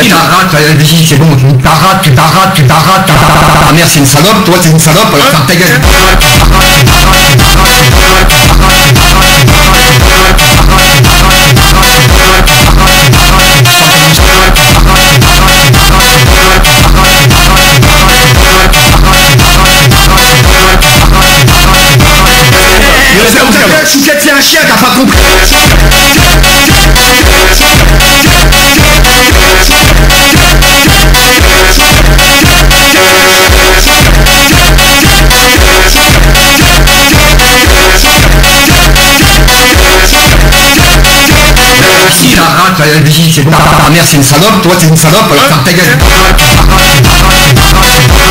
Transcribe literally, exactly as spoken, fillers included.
tu t'arrates, vas-y, c'est bon, tu t'arrates, tu t'arrates, tu t'arrates, ta mère c'est une salope, toi c'est une salope, alors ferme ta gueule. Chouquette, c'est un chien, t'as pas compris. Si t'arrates, vas-y, c'est bon, ta mère c'est une salope, toi c'est une salope, alors ferme ta gueule.